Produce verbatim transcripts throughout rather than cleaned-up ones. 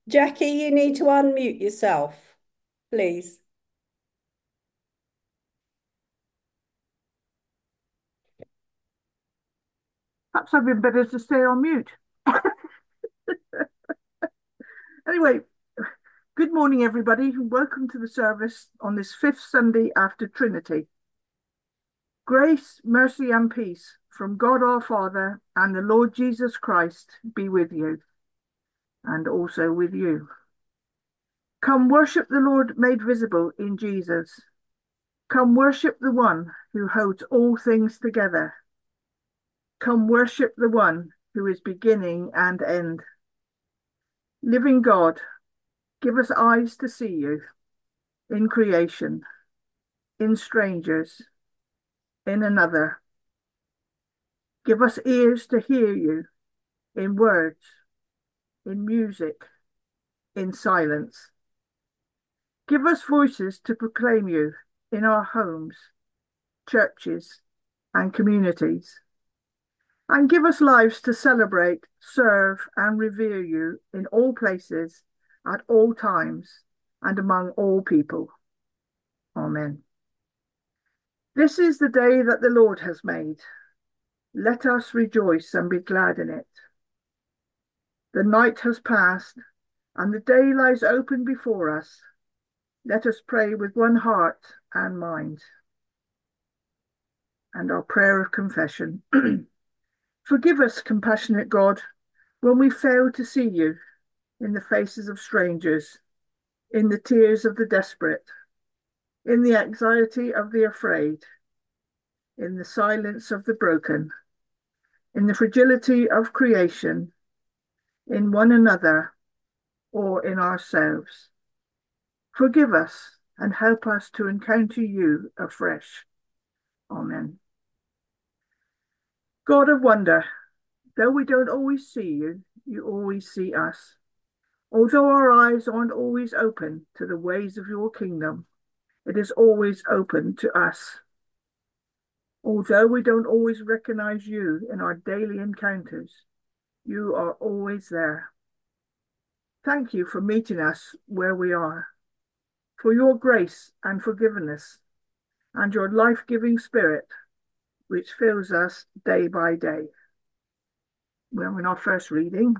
Jackie, you need to unmute yourself, please. Perhaps I'd been better to stay on mute. Anyway, good morning, everybody, and welcome to the service on this fifth Sunday after Trinity. Grace, mercy, and peace from God our Father and the Lord Jesus Christ be with you, and also with you. Come worship the Lord made visible in Jesus. Come worship the one who holds all things together. Come worship the one who is beginning and end. Living God, give us eyes to see you in creation, in strangers, in another. Give us ears to hear you in words, in music, in silence. Give us voices to proclaim you in our homes, churches, and communities. And give us lives to celebrate, serve, and revere you in all places, at all times, and among all people. Amen. This is the day that the Lord has made. Let us rejoice and be glad in it. The night has passed, and the day lies open before us. Let us pray with one heart and mind. And our prayer of confession. Forgive us, compassionate God, when we fail to see you in the faces of strangers, in the tears of the desperate, in the anxiety of the afraid, in the silence of the broken, in the fragility of creation, in one another, or in ourselves. Forgive us and help us to encounter you afresh. Amen. God of wonder, though we don't always see you, you always see us. Although our eyes aren't always open to the ways of your kingdom, it is always open to us. Although we don't always recognize you in our daily encounters, you are always there. Thank you for meeting us where we are, for your grace and forgiveness, and your life-giving spirit, which fills us day by day. We're in our first reading.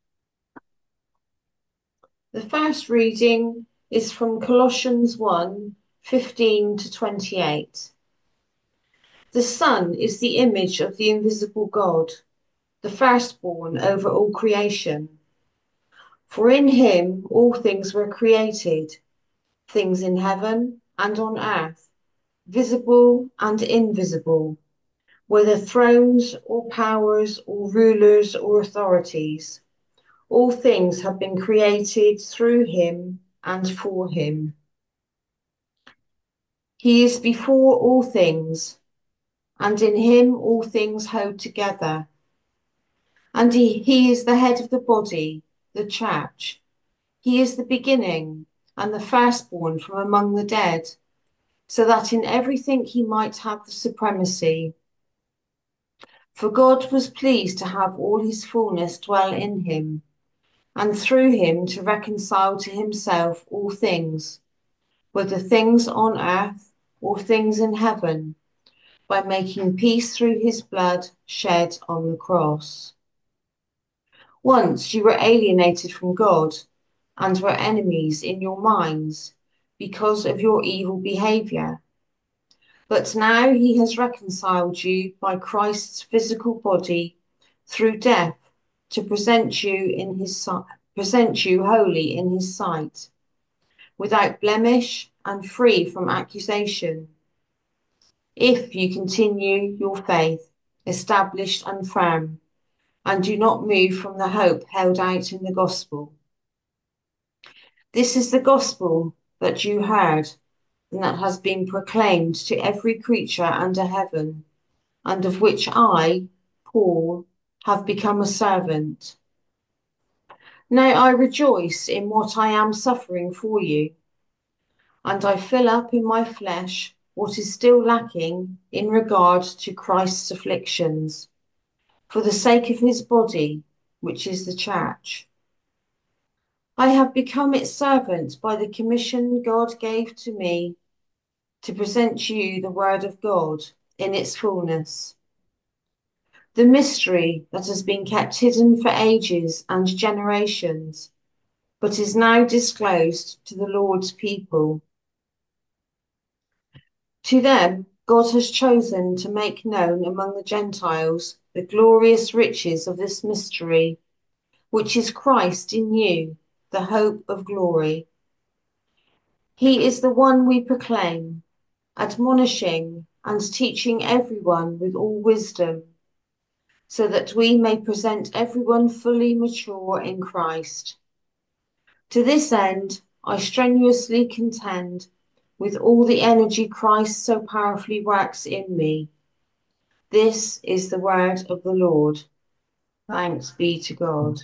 The first reading is from Colossians one fifteen to twenty-eight. The Son is the image of the invisible God, the firstborn over all creation. For in him all things were created, things in heaven and on earth, visible and invisible, whether thrones or powers or rulers or authorities. All things have been created through him and for him. He is before all things, and in him all things hold together. And he, he is the head of the body, the church. He is the beginning and the firstborn from among the dead, so that in everything he might have the supremacy. For God was pleased to have all his fullness dwell in him, and through him to reconcile to himself all things, whether things on earth or things in heaven, by making peace through his blood shed on the cross. Once you were alienated from God and were enemies in your minds because of your evil behavior. But now he has reconciled you by Christ's physical body through death to present you in his present you holy in his sight, without blemish and free from accusation, if you continue your faith established and firm, and do not move from the hope held out in the gospel. This is the gospel that you heard and that has been proclaimed to every creature under heaven, and of which I, Paul, have become a servant. Now I rejoice in what I am suffering for you, and I fill up in my flesh what is still lacking in regard to Christ's afflictions, for the sake of his body, which is the church. I have become its servant by the commission God gave to me to present you the word of God in its fullness. The mystery that has been kept hidden for ages and generations, but is now disclosed to the Lord's people. To them, God has chosen to make known among the Gentiles the glorious riches of this mystery, which is Christ in you, the hope of glory. He is the one we proclaim, admonishing and teaching everyone with all wisdom, so that we may present everyone fully mature in Christ. To this end, I strenuously contend with all the energy Christ so powerfully works in me. This is the word of the Lord. Thanks be to God.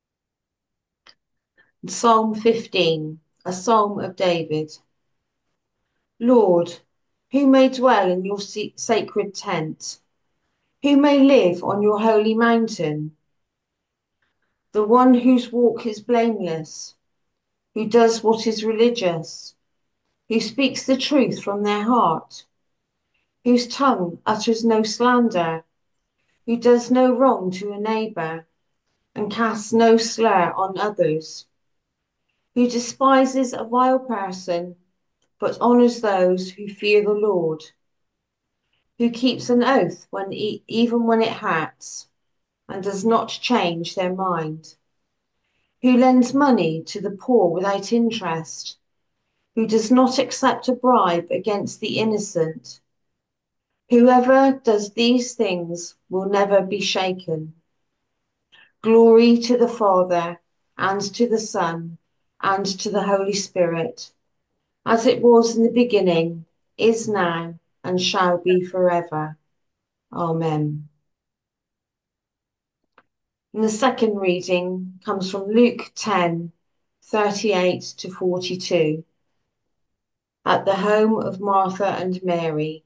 Psalm fifteen, a psalm of David. Lord, who may dwell in your sacred tent? Who may live on your holy mountain? The one whose walk is blameless, who does what is religious, who speaks the truth from their heart, whose tongue utters no slander, who does no wrong to a neighbour, and casts no slur on others, who despises a vile person, but honours those who fear the Lord, who keeps an oath when e- even when it hurts, and does not change their mind, who lends money to the poor without interest, who does not accept a bribe against the innocent. Whoever does these things will never be shaken. Glory to the Father, and to the Son, and to the Holy Spirit, as it was in the beginning, is now, and shall be forever. Amen. And the second reading comes from Luke ten, thirty-eight to forty-two. At the home of Martha and Mary.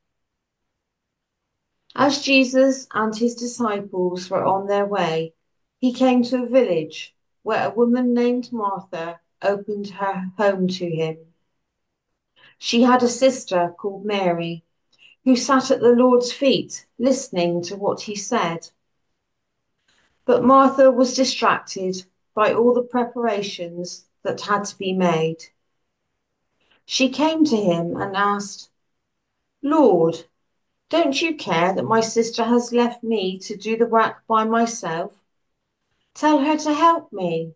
As Jesus and his disciples were on their way, he came to a village where a woman named Martha opened her home to him. She had a sister called Mary, who sat at the Lord's feet listening to what he said. But Martha was distracted by all the preparations that had to be made. She came to him and asked, Lord, don't you care that my sister has left me to do the work by myself? Tell her to help me.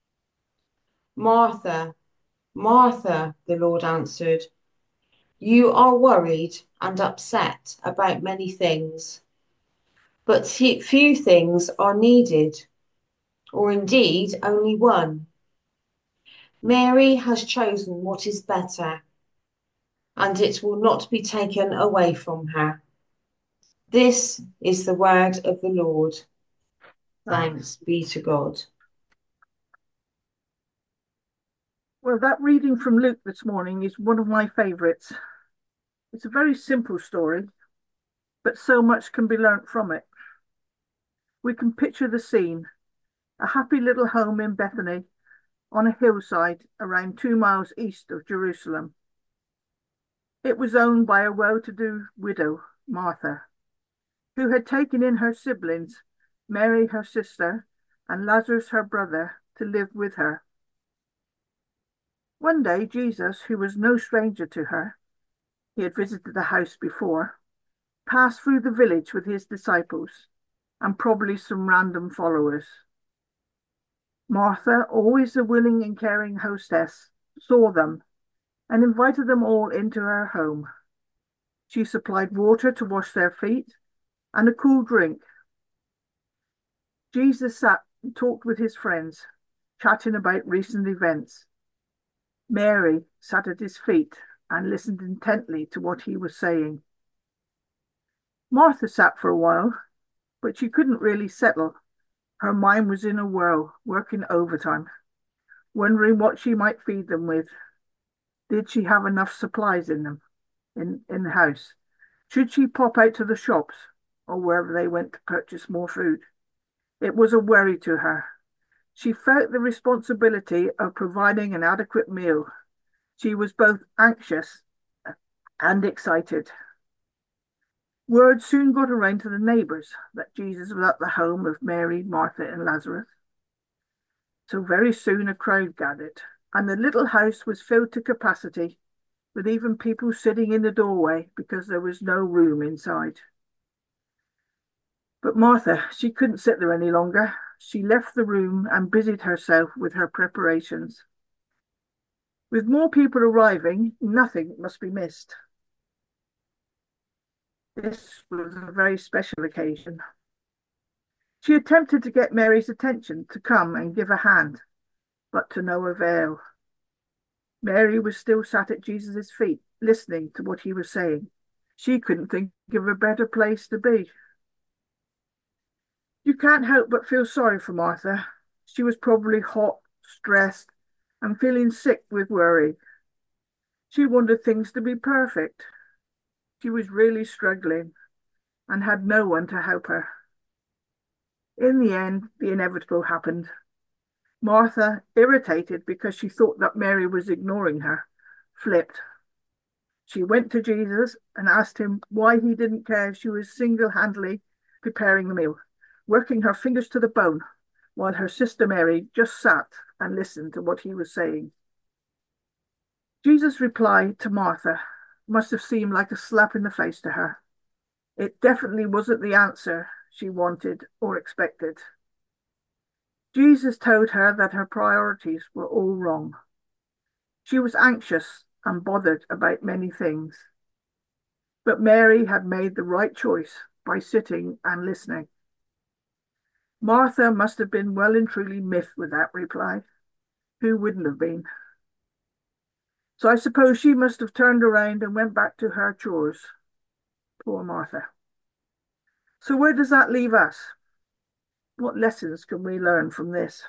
Martha, Martha, the Lord answered, you are worried and upset about many things, but few things are needed, or indeed only one. Mary has chosen what is better, and it will not be taken away from her. This is the word of the Lord. Thanks be to God. Well, that reading from Luke this morning is one of my favourites. It's a very simple story, but so much can be learnt from it. We can picture the scene, a happy little home in Bethany on a hillside around two miles east of Jerusalem. It was owned by a well-to-do widow, Martha, who had taken in her siblings, Mary her sister, and Lazarus her brother, to live with her. One day, Jesus, who was no stranger to her, he had visited the house before, passed through the village with his disciples and probably some random followers. Martha, always a willing and caring hostess, saw them and invited them all into her home. She supplied water to wash their feet and a cool drink. Jesus sat and talked with his friends, chatting about recent events. Mary sat at his feet and listened intently to what he was saying. Martha sat for a while, but she couldn't really settle. Her mind was in a whirl, working overtime, wondering what she might feed them with. Did she have enough supplies in them, in, in the house? Should she pop out to the shops or wherever they went to purchase more food? It was a worry to her. She felt the responsibility of providing an adequate meal. She was both anxious and excited. Word soon got around to the neighbours that Jesus was at the home of Mary, Martha, and Lazarus. So very soon a crowd gathered, and the little house was filled to capacity, with even people sitting in the doorway because there was no room inside. But Martha, she couldn't sit there any longer. She left the room and busied herself with her preparations. With more people arriving, nothing must be missed. This was a very special occasion. She attempted to get Mary's attention to come and give a hand, but to no avail. Mary was still sat at Jesus' feet, listening to what he was saying. She couldn't think of a better place to be. You can't help but feel sorry for Martha. She was probably hot, stressed, and feeling sick with worry. She wanted things to be perfect. She was really struggling and had no one to help her. In the end, the inevitable happened. Martha, irritated because she thought that Mary was ignoring her, flipped. She went to Jesus and asked him why he didn't care if she was single-handedly preparing the meal, working her fingers to the bone, while her sister Mary just sat and listened to what he was saying. Jesus' reply to Martha must have seemed like a slap in the face to her. It definitely wasn't the answer she wanted or expected. Jesus told her that her priorities were all wrong. She was anxious and bothered about many things. But Mary had made the right choice by sitting and listening. Martha must have been well and truly miffed with that reply. Who wouldn't have been? So I suppose she must have turned around and went back to her chores. Poor Martha. So where does that leave us? What lessons can we learn from this?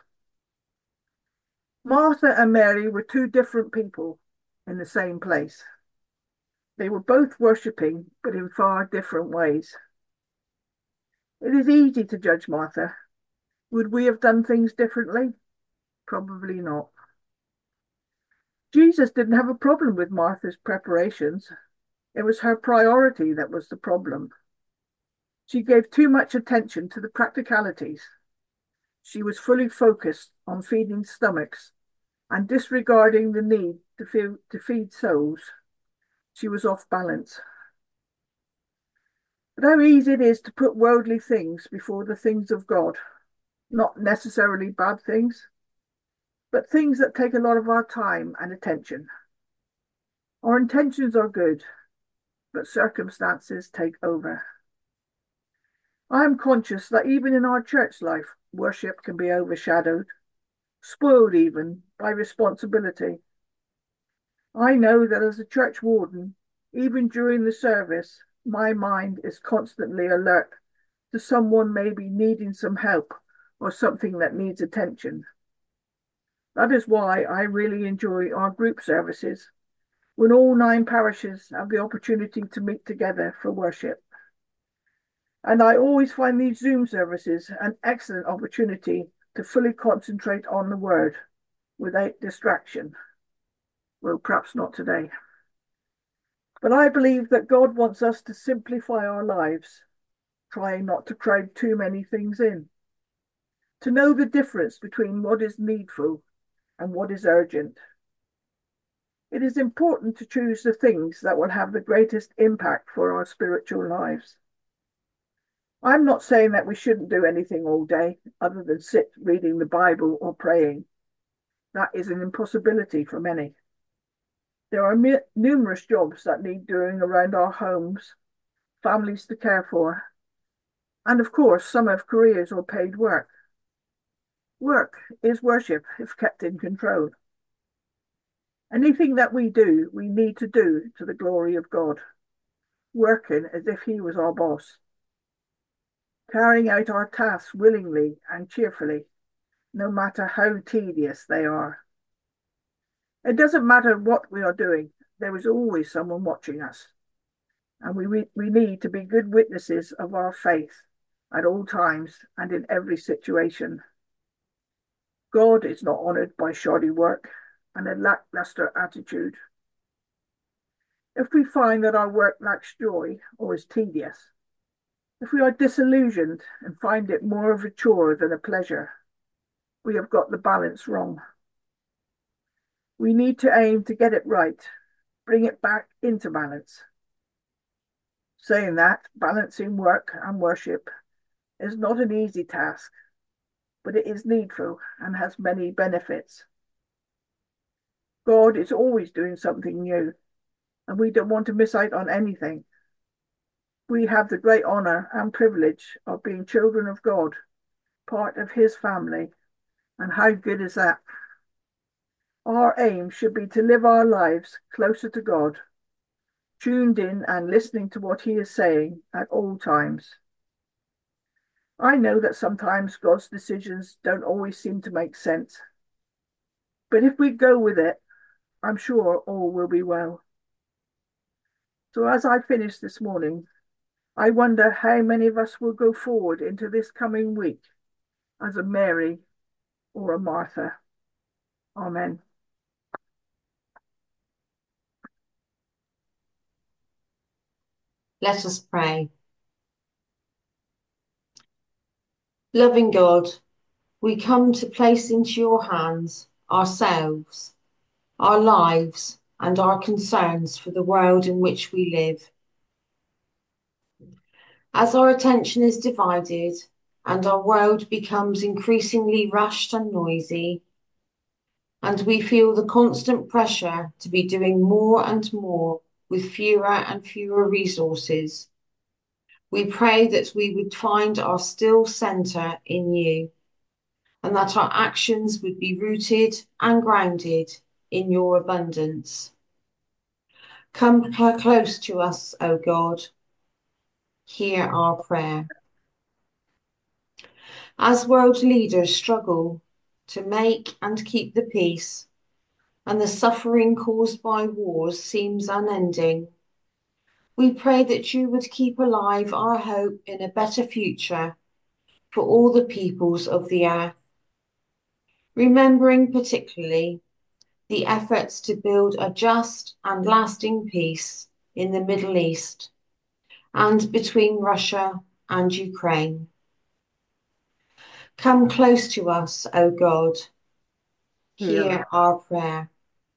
Martha and Mary were two different people in the same place. They were both worshipping, but in far different ways. It is easy to judge Martha. Would we have done things differently? Probably not. Jesus didn't have a problem with Martha's preparations. It was her priority that was the problem. She gave too much attention to the practicalities. She was fully focused on feeding stomachs and disregarding the need to feed, to feed souls. She was off balance. But how easy it is to put worldly things before the things of God. Not necessarily bad things, but things that take a lot of our time and attention. Our intentions are good, but circumstances take over. I am conscious that even in our church life, worship can be overshadowed, spoiled even by responsibility. I know that as a church warden, even during the service, my mind is constantly alert to someone maybe needing some help or something that needs attention. That is why I really enjoy our group services, when all nine parishes have the opportunity to meet together for worship. And I always find these Zoom services an excellent opportunity to fully concentrate on the word without distraction. Well, perhaps not today. But I believe that God wants us to simplify our lives, trying not to crowd too many things in, to know the difference between what is needful and what is urgent. It is important to choose the things that will have the greatest impact for our spiritual lives. I'm not saying that we shouldn't do anything all day other than sit reading the Bible or praying. That is an impossibility for many. There are mi- numerous jobs that need doing around our homes, families to care for, and of course some have careers or paid work. Work is worship if kept in control. Anything that we do, we need to do to the glory of God, working as if he was our boss, carrying out our tasks willingly and cheerfully, no matter how tedious they are. It doesn't matter what we are doing, there is always someone watching us, and we, we need to be good witnesses of our faith at all times and in every situation. God is not honoured by shoddy work and a lacklustre attitude. If we find that our work lacks joy or is tedious, if we are disillusioned and find it more of a chore than a pleasure, we have got the balance wrong. We need to aim to get it right, bring it back into balance. Saying that, balancing work and worship is not an easy task, but it is needful and has many benefits. God is always doing something new, and we don't want to miss out on anything. We have the great honour and privilege of being children of God, part of his family, and how good is that? Our aim should be to live our lives closer to God, tuned in and listening to what he is saying at all times. I know that sometimes God's decisions don't always seem to make sense, but if we go with it, I'm sure all will be well. So as I finish this morning, I wonder how many of us will go forward into this coming week as a Mary or a Martha. Amen. Let us pray. Loving God, we come to place into your hands ourselves, our lives, and our concerns for the world in which we live. As our attention is divided and our world becomes increasingly rushed and noisy, and we feel the constant pressure to be doing more and more with fewer and fewer resources, we pray that we would find our still centre in you, and that our actions would be rooted and grounded in your abundance. Come close to us, O God. Hear our prayer. As world leaders struggle to make and keep the peace, and the suffering caused by wars seems unending, we pray that you would keep alive our hope in a better future for all the peoples of the earth, remembering particularly the efforts to build a just and lasting peace in the Middle East and between Russia and Ukraine. Come close to us, O God. Hear our prayer.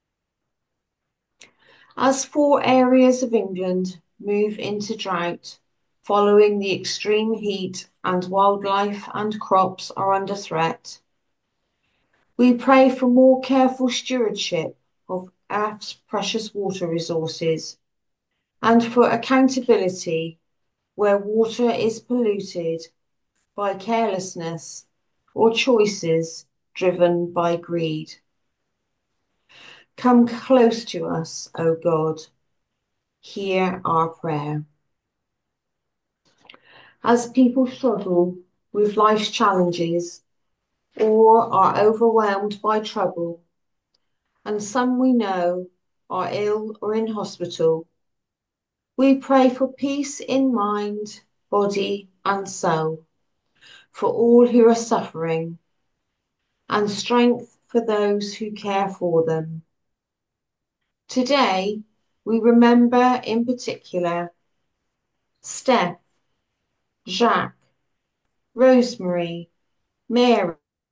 As four areas of England move into drought following the extreme heat and wildlife and crops are under threat, we pray for more careful stewardship of Earth's precious water resources and for accountability where water is polluted by carelessness or choices driven by greed. Come close to us, O God. Hear our prayer. As people struggle with life's challenges or are overwhelmed by trouble, and some we know are ill or in hospital, we pray for peace in mind, body, and soul for all who are suffering, and strength for those who care for them. Today, we remember in particular Steph, Jacques, Rosemary, Mary,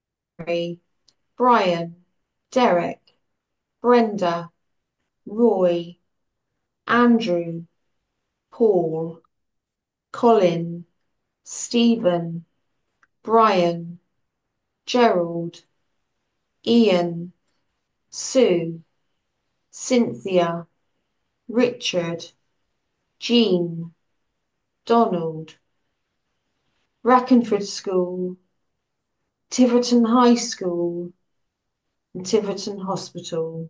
Brian, Derek, Brenda, Roy, Andrew, Paul, Colin, Stephen, Brian, Gerald, Ian, Sue, Cynthia, Richard, Jean, Donald, Brackenford School, Tiverton High School, and Tiverton Hospital.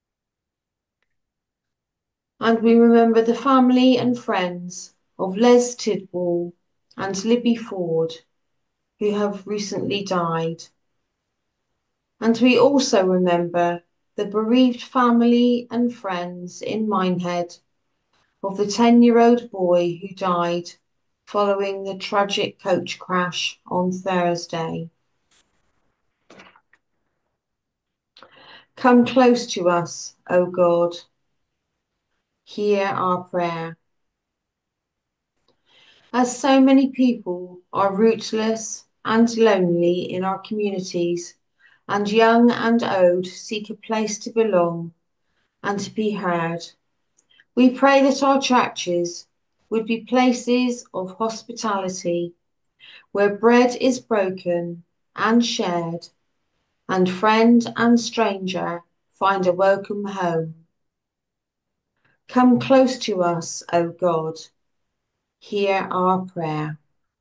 And we remember the family and friends of Les Tidwell and Libby Ford, who have recently died. And we also remember the bereaved family and friends in Minehead of the ten-year-old boy who died following the tragic coach crash on Thursday. Come close to us, O God. Hear our prayer. As so many people are rootless and lonely in our communities, and young and old seek a place to belong and to be heard, we pray that our churches would be places of hospitality, where bread is broken and shared, and friend and stranger find a welcome home. Come close to us, O God. Hear our prayer.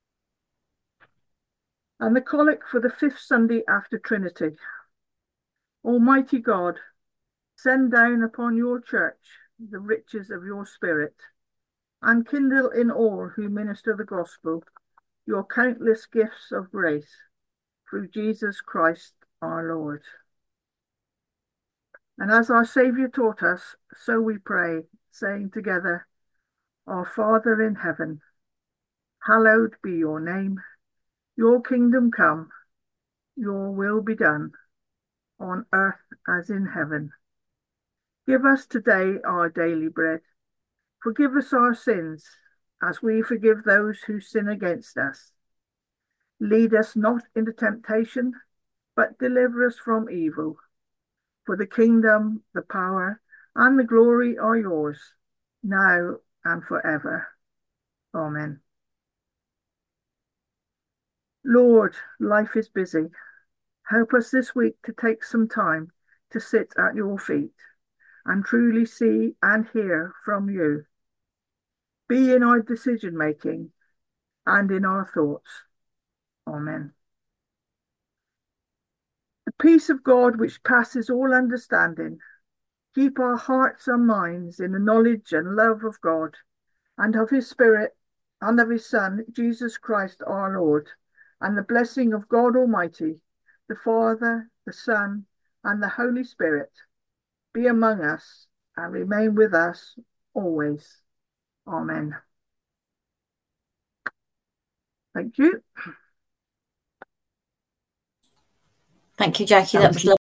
And the Collect for the fifth Sunday after Trinity. Almighty God, send down upon your church the riches of your Spirit, and kindle in all who minister the gospel your countless gifts of grace, through Jesus Christ our Lord. And as our Saviour taught us, so we pray, saying together, Our Father in heaven, hallowed be your name. Your kingdom come, your will be done, on earth as in heaven. Give us today our daily bread. Forgive us our sins, as we forgive those who sin against us. Lead us not into temptation, but deliver us from evil. For the kingdom, the power, and the glory are yours, now and forever. Amen. Lord, life is busy. Help us this week to take some time to sit at your feet and truly see and hear from you. Be in our decision making and in our thoughts. Amen. The peace of God, which passes all understanding, keep our hearts and minds in the knowledge and love of God and of his Spirit and of his Son, Jesus Christ our Lord, and the blessing of God Almighty, the Father, the Son, and the Holy Spirit, be among us and remain with us always. Amen. Thank you. Thank you, Jackie. That was lovely.